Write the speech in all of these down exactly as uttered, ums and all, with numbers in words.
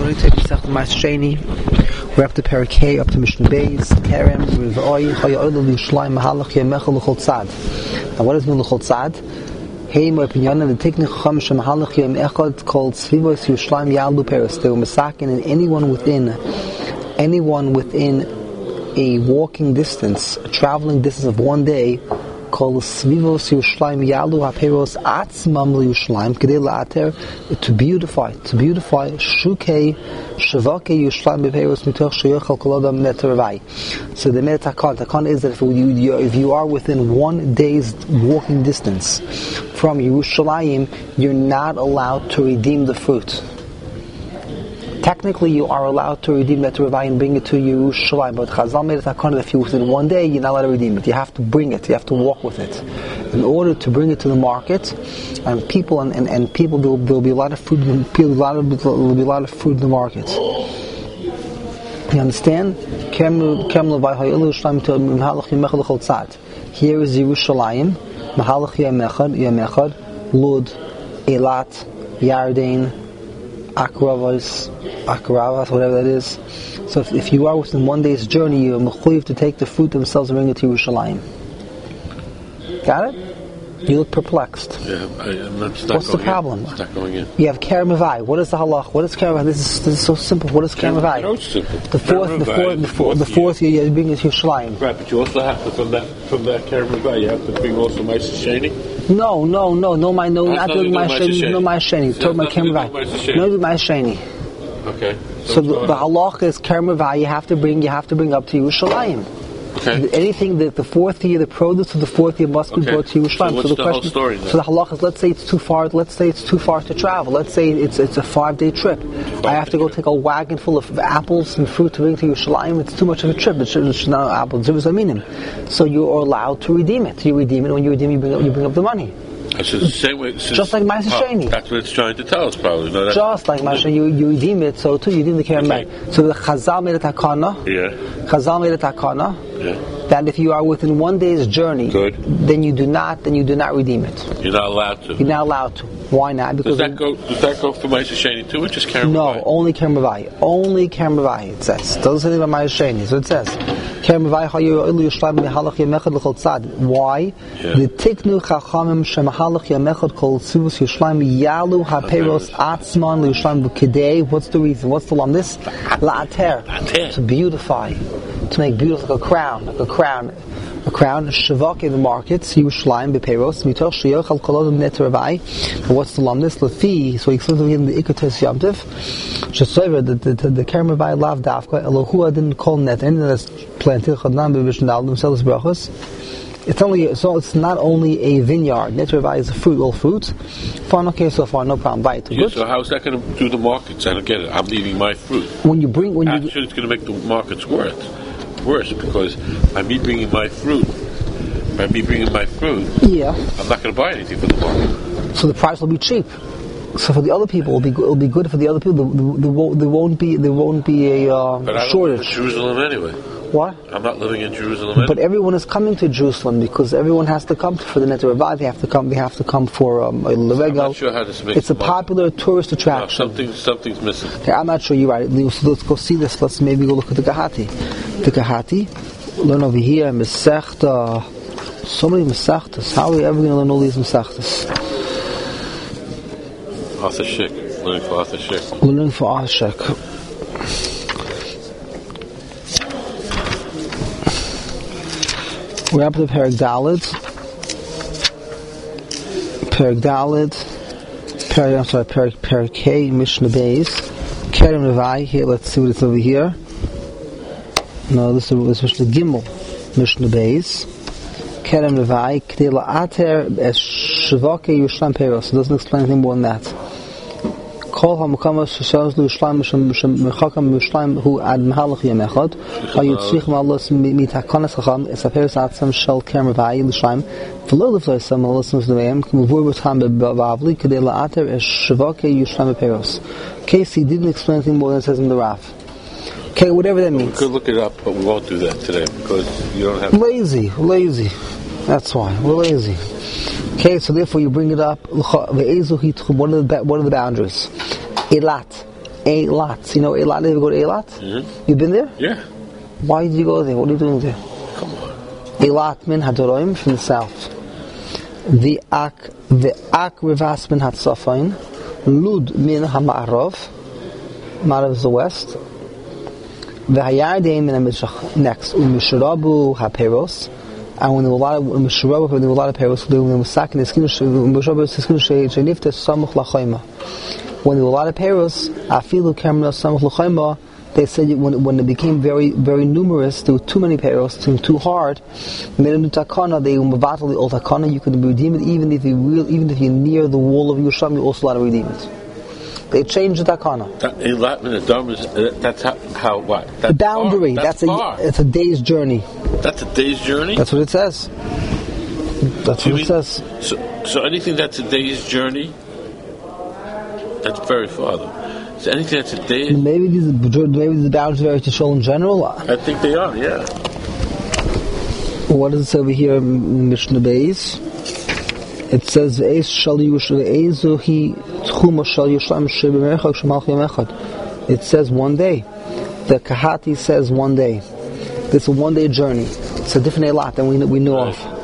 We're up to Perek K, up to Mishnah Beis, Kerem, Rivoi, Chayoilu, Yishlayim, Mahalach, Yemechel, L'chol Tzad. Now what does mean L'chol Tzad? Hey, my opinion, the technique Chacham Shem Mahalach Yem Echad called Svivos Yishlayim Yalu Peres. They were masakin, and anyone within, anyone within a walking distance, a traveling distance of one day, called Svivos Yerushalayim Yalu HaPeros Atzmam Yerushalayim Kedei La'ater, to beautify, to beautify Shukei Shavake Yerushalayim BePeros Mitoch Sheyochel Kol Adam Netervai. So the Med Takon, Takon is that if you, you, if you are within one day's walking distance from Yerushalayim, you're not allowed to redeem the fruit. Technically, you are allowed to redeem that Revai and bring it to Yerushalayim, but Chazal made it hakon that if you within one day, you're not allowed to redeem it. You have to bring it. You have to walk with it. In order to bring it to the market, and people and, and, and people there will, there will be a lot of food. There will be a lot of food in the market. You understand? Here is Yerushalayim, Mahalach Yemechad, Yemechad, Lud, Eilat, Yarden, Akravas, Akravas, whatever that is. So if, if you are within one day's journey, you're mechuyev to take the fruit themselves and bring it to Yerushalayim. Got it? You look perplexed. Yeah, I, I'm not stuck. What's the problem? It's not going in. You have Keremavai. What is the halach? What is Keremavai? This is this is so simple. What is Keremavai? No, it's simple. The fourth, the fourth, the fourth, the fourth year you bring it to Yerushalayim. Right, but you also have to from that from that Keremavai, you have to bring also Ma'aser Sheni. No, no, no, no, my no, not doing my sheni, no my sheni. Talk about Keremavai. No, do my sheni. Okay. So, so the, the halach is Keremavai. You have to bring, you have to bring up to Yerushalayim. Okay. Anything that the fourth year, the produce of the fourth year must be okay. brought to Yerushalayim. So, what's so the, the question, whole story then? So the halach is, let's say it's too far. Let's say it's too far to travel. Let's say it's it's a five day trip. Five I have to go trip. Take a wagon full of apples and fruit to bring to Yerushalayim. It's too much of a trip. It's, it's not apples. So you are allowed to redeem it. You redeem it. When you redeem, you bring up, you bring up the money. So the same way, just like Ma'aser Sheni. That's what it's trying to tell us, probably. No, just like Ma'aser Sheni, you, you redeem it, so too you redeem the Kerem. Okay. So the Chazal made it hakana. Yeah. Chazal made it hakana. Yeah. That if you are within one day's journey, good, then you do not, then you do not redeem it. You're not allowed to. You're not allowed to. Why not? Because does that go? Does that go for Ma'aser Sheni too, or just Kerem? No, only Kerem Vay. Only Kerem Vay. It says. It doesn't say anything about Ma'aser Sheni. So it says. Why? The tiknu chachamim shemalach yamechad kol tzivus yishlayim yalu haperos atzman liyishlayim b'kedei. What's the reason? What's the lam? This la'ater, to beautify, to make beautiful, like a crown, like a crown, a crown. Shavak in the markets Yerushalayim b'peros mitoch sheyochal kol adam netervai. What's the lam? This lefi. So he explains in the ikotes yamtiv. Shesover the the the Kerem Vay lav dafka Elohua didn't call net anything that's planted chadnam b'vishnal themselves brachos. It's only so it's not only a vineyard. Netervai is a fruit, all fruit. Fine, okay, so far no problem. Buy it. Yeah, so how's that going to do the markets? I don't get it. I'm eating my fruit. When you bring, when actually, you it's going to make the markets worse, worse because by me bringing my fruit, by me bringing my fruit, yeah, I'm not going to buy anything from the market. So the price will be cheap. So for the other people, it'll be good, it'll be good for the other people. There, there, there won't be there won't be a uh, but I don't shortage. Live in Jerusalem anyway. What? I'm not living in Jerusalem anyway. But everyone is coming to Jerusalem because everyone has to come for the Netervai. They have to come. They have to come for um, a Levego. I'm not sure how this makes It's a popular tourist attraction. No, something something's missing. Okay, I'm not sure you're right. Let's, let's go see this. Let's maybe go look at the Gehati. The Gehati. Learn over here Masechta. So many Masechtas. How are we ever going to learn all these Masechtas? Arthur Schick. Learning for Arthur Schick. We're learning for Arthur Schick. We're up to Perek Daled. Perek Daled. Perek, I'm sorry, Perek, Perek K, Mishnah Beis. Kerem Vay. Here, let's see what it's over here. No, this is, this is Mishnah Gimel. Mishnah Beis. Kerem Vay. K'dei la'ater es shivake Yerushalayim peros. It doesn't explain anything more than that. Kol ha'mukamas sheshavos Yerushalayim mechakam Yerushalayim hu ad mahalach yemechad hayitzrich ma'alos mitakanas chacham es haperos atzam shel Kerem Vay Yerushalayim v'lo lefloy sam ma'alos nevayim k'muvur b'tam b'avli k'dei la'ater es shivake Yerushalayim peros. Casey didn't explain anything more than it says in the Rav. Okay, whatever that means. We could look it up, but we won't do that today because you don't have. Lazy, lazy. That's why we're lazy. Okay, so therefore you bring it up. What are the what are the boundaries? Eilat, Eilat. You know Eilat? Did you go to Eilat? Mm-hmm. You been there? Yeah. Why did you go there? What are you doing there? Come on. Eilat min Hadoraim from the south. The Ak, the Ak Rivas min Hatzafain. Lud min Hama'arav. Ma'arav is the west. The Hayardeim min HaMizrach. Next, Umishrabu HaPeros. And when there were a lot of Umishrabu, when there were a lot of Peros, they were sacked in the skin of Shenifta Samuch Lachaima. When there were a lot of Peros, Afilu Kamra Samuch Lachaima, they said when when it became very very numerous, there were too many Peros, too, too hard, made a new takana, they umavatali the old takana, you could redeem it even if you real, even if you're near the wall of Yerushalayim, you're also allowed to redeem it. They changed the takana. That, in Latin, the dome is, uh, that's how, how what? That's the boundary. Far. That's, that's far. a it's a day's journey. That's a day's journey? That's what it says. That's you what mean, it says. So, so anything that's a day's journey, that's very far though. So anything that's a day... Maybe these maybe the boundaries are to show in general. I think they are, yeah. What does it say over here in Mishnah Beis? It says, it says one day. The Kahati says one day. This is a one day journey. It's a different Eilat than we, we know right. of.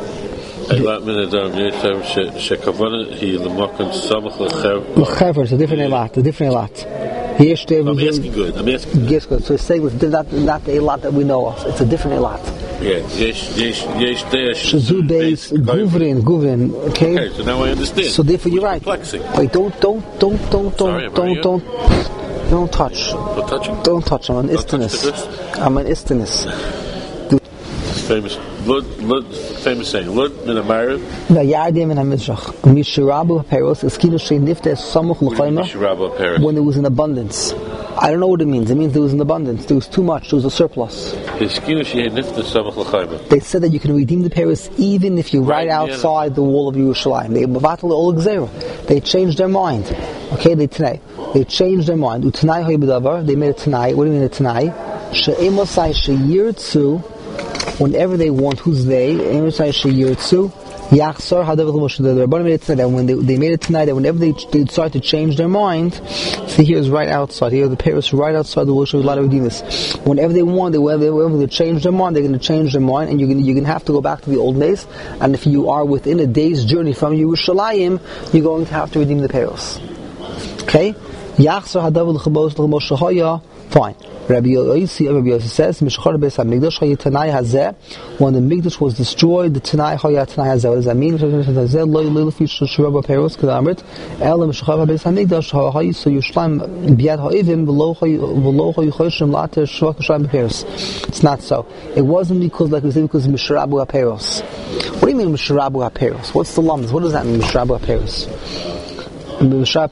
It's a different Eilat, a different Eilat. I'm asking good, I'm asking good. Yes, good. So it's saying it's not, not the Eilat that we know of. It's a different Eilat. Yeah, yesh, yesh, yesh, yesh. Shazu Beis, Guvrin, Guvrin. Okay. Okay, so now I understand. So therefore, you're right. Perplexing. Wait, don't, don't, don't, don't, Sorry, don't, don't, don't, don't touch. Don't touch him? Don't touch. I'm an Don't touch istinus. the goods? I'm an istinus. Famous, Lud, Lud, famous saying, Lud min Amarav. Vayardim in HaMizrach. Mishirabu HaPeros, Eskinu Shei Nifta Samuch L'Chayma. Mishirabu HaPeros. When there was an abundance. I don't know what it means. It means there was an abundance. There was too much. There was a surplus. Eskinu Shei Nifta Samuch L'Chayma. They said that you can redeem the Peros even if you're right, right outside the wall of Yerushalayim. They Mavatal Ol Gzeira. They changed their mind. Okay, they Tanai. They changed their mind. Utanai Hoyibadavar. They made a Tanai. What do you mean a Tanai? She'emosai She'yirtzu. Whenever they want, who's they? Emosai She'yirtzu. Yachsar Hadav L'Moshe. The Rebbeinu made it tonight. That when they, they made it tonight, that whenever they, they decide to change their mind, see here is right outside. Here the Peros right outside the wall. Should be allowed to redeem this. Whenever they want, they, whenever, they, whenever they change their mind, they're going to change their mind, and you're going you're going to have to go back to the old days. And if you are within a day's journey from Yerushalayim, you're going to have to redeem the Peros. Okay? Yachsar Hadav L'Moshe Haya. Fine. Rabbi Yossi, Rabbi Yossi says, "Mishchar beis hamikdash hayi tanai hazeh." When the mikdash was destroyed, the tanai haya tanai hazeh. What does that mean? Hazeh lo yilifi shuraba peros kedamrit. Ela mishchar beis hamikdash hayi so yushlam biad ha'ivim v'lo hayi v'lo hayi choshim later shvak shlam peros. It's not so. It wasn't because, like we said, because mishrabu haperos. What do you mean mishrabu haperos? What's the lums? What does that mean mishrabu haperos? It wasn't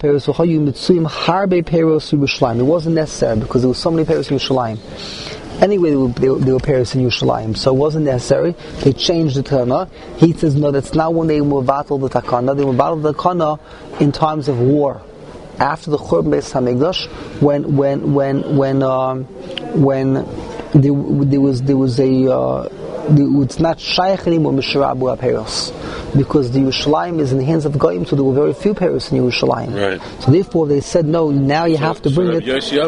necessary because there were so many Peros in Yerushalayim. Anyway, they were, they were, they were Peros in Yerushalayim, so it wasn't necessary. They changed the Tana. He says, no, that's not when they muvatal the Takana. They muvatal the Takana in times of war. After the Churban Beis HaMikdash, when when when when um, when there, there was there was a uh, it's not shaykh anymore Mishrabu HaPeros. Because the Yerushalayim is in the hands of Goyim, so there were very few Peros in Yerushalayim. Right. So therefore they said, no, now you so, have to so bring Rabbi it.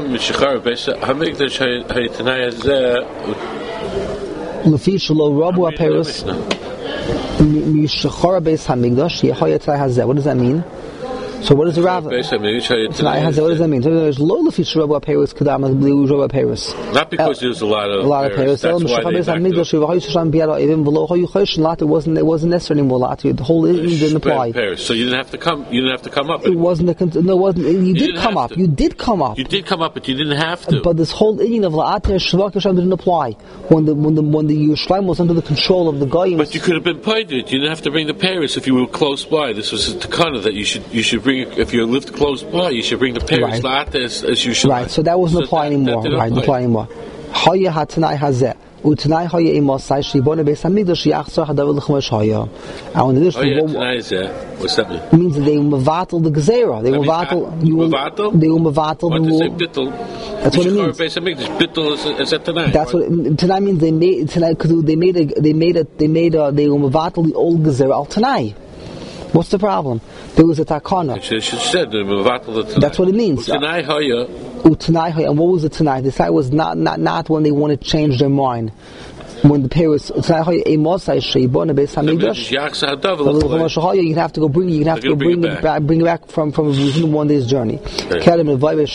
Lefi shelo rabu haperos mishachar beis hamikdash yehaya tzai hazeh. What does that mean? So what does the Rav? What does that mean? Not because there's a lot of a lot of Peros. That's why it wasn't it wasn't necessary anymore. The whole didn't apply. So you didn't have to come. You didn't have to come up. It wasn't a, no. It wasn't. You, you did come up. To. You did come up. You did come up, but you didn't have to. But this whole Indian of La'ater Shvak Hashem didn't apply when the when the when the Yerushalayim was under the control of the Goyim. But you could have been paid it. You didn't have to bring the Peros if you were close by. This was a takana that you should you should bring. If you lived close by, you should bring the Peros right. as, as you should. Right, so that wasn't so apply that, anymore. That right, apply. apply anymore. Haya hatanai hazeh. Utanai haya imosai shibone beis hamikdash yachzor hadav l'chmosh haya. And when this what's that mean? It means that they mevatel the gezerah. They mevatel. You will. They will mevatel the rule. That's what it means. That's what it, Tanai means. They made Tanai because they made a they made a they made a they will mevatel the old gezerah al Tanai. What's the problem? There was a takana. She said, that's what it means. Utanai, and what was it tonight? The side was not, not, not when they wanted to change their mind. When the parents, you have to go bring, you have to go bring it back, bring it back from from within one day's journey. Kerem Levai,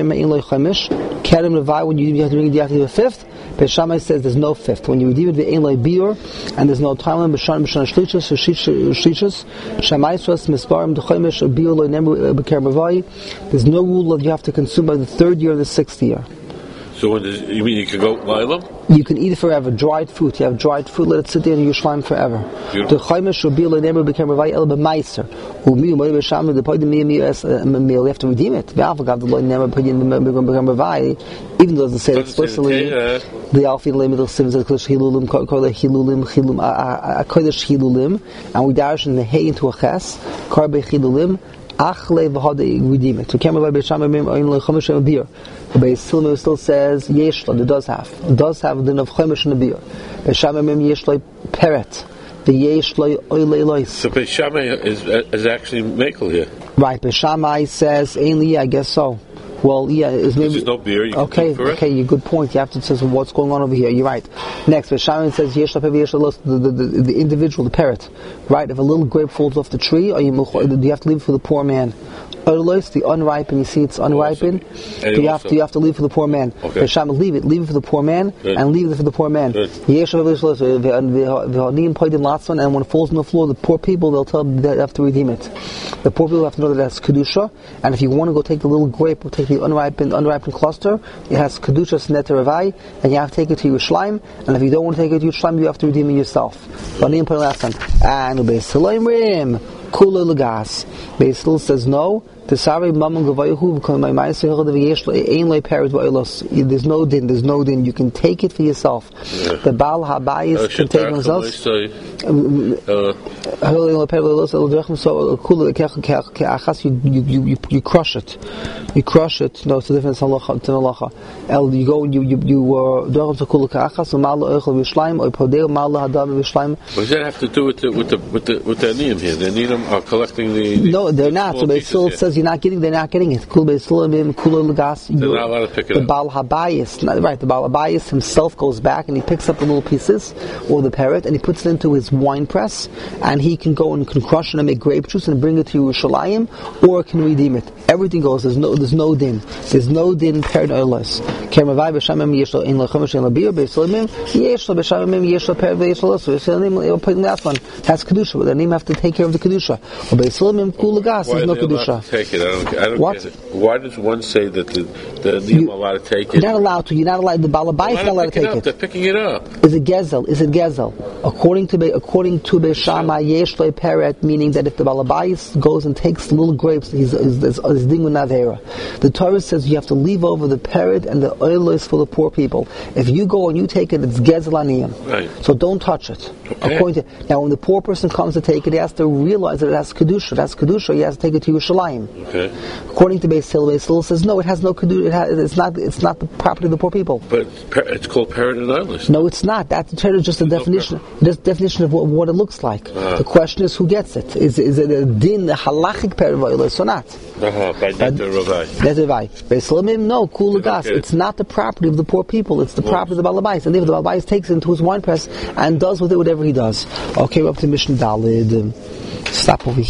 when you have to bring it, you have to do a fifth. Beishamai says there's no fifth. When you redeem it, the ein loy biur, and there's no time limit. B'shan b'shan shlichus shlichus shamai sos misparim d'chomish biur loy nemu b'kerem Levai. There's no rule that you have to consume by the third year or the sixth year. So when does, you mean you can go lilam? You can eat it forever. Dried fruit. You have dried fruit. Let it sit there in your slime forever. The chaymish will be like never became revai el b'meiser. Umi u'may b'sham the point the meal as a meal. You have to redeem it. V'alfagav the Lord never put in the become revai, even though it doesn't say it explicitly. The alfin lemidol sims the kodesh hilulim call the hilulim hilum a kodesh hilulim, and we dash in the hay into a ches karbe hilulim. Achle v'hadei redeem it. So Kerem Levai b'sham mem oin lo chomish and beer. The Beis Silma still says yeshlo. It does have. It does have the din of chomish and beer. B'sham mem yeshlo peret. The yeshlo oilei lois. So Beis Shammai is is actually mekel here. Right. Beis Shammai says ainly. I guess so. Well, yeah, is maybe there's no beer. You okay, can okay, you good point. You have to say well, what's going on over here. You're right. Next, Beis Shammai says yesh lapev yesh los the, the, the the individual, the parrot. Right? If a little grape falls off the tree, or you, do you have to leave it for the poor man? Otherwise, the unripened, you see it's unripened. Do you have to you have to leave it for the poor man? Okay. Beis Shammai, leave it, leave it for the poor man, Good. and leave it for the poor man. Yesh lapev yesh los and when it falls on the floor, the poor people they'll tell them they have to redeem it. The poor people have to know that that's kedusha, and if you want to go take the little grape or take the unripened unripened cluster, it has kedusha neter ravai, and you have to take it to Yerushalayim. And if you don't want to take it to Yerushalayim, you have to redeem it yourself. And Beis Hillel kula legas. Beis Hillel says no. There's no din, there's no din, you can take it for yourself. Yeah. The Baal Habayis can take it himself. You, you, you, you crush it. You crush it. No, it's a different halacha. You go, you, you, you, uh, what does that have to do with the, with the, with the, with the Aniyim here? The Aniyim are collecting the, the no, they're not. So Beis Hillel says you're not getting, they're not getting it. Kul Beis Hillel, Kula Legas. They're not allowed to pick it the up. Baal Habayis, right? The Baal Habayis himself goes back and he picks up the little pieces, or the parrot, and he puts it into his wine press, and he can go and can crush it and make grape juice and bring it to Yerushalayim, or can redeem it. Everything goes. There's no, there's no din. There's no din parrot oilers. Kermavai b'shamim yeshlo in lechomish in labir b'slamim yeshlo b'shamim yeshlo parrot yeshlo. So we're putting the last one. That's kedusha, but the name have to take care of the kedusha. Or b'slamim kulagas. There's no kedusha. Take it. I don't. I don't what? Get it. Why does one say that the the Aniyim are allowed to take it? You're not allowed to. You're not allowed. The Balabai is not allowed to take it. it. They're picking it up. Is it gezel? Is it gezel? According to according to Beis Shammai, yeshlo parrot, meaning that if the Balabai goes and takes little grapes, he's he's ding with Navera. The Torah says you have to leave over the parrot and the oil is for the poor people. If you go and you take it, it's gezel aniyim. Right. So don't touch it. Okay. According to, now, when the poor person comes to take it, he has to realize that it has kedusha. It has kedusha. He has to take it to Yerushalayim. Okay. According to Beis Hillel, Beis Hillel says no. It has no kedusha. It has, it's not. It's not the property of the poor people. But it's called parrot and oilers. No, it's not. That's just a definition. Just definition of what, what it looks like. Uh-huh. The question is who gets it. Is is it a din, a halachic parrot of oilers or not? Uh-huh. By Neter Ravai. Neter Ravai. Beis Hillel, no, kula gas. It's not the property of the poor people. It's the well, property of the Balabais. And if the Balabais takes it into his wine press and does with it whatever he does. Okay, we're up to Mishnah Daled. Stop over here.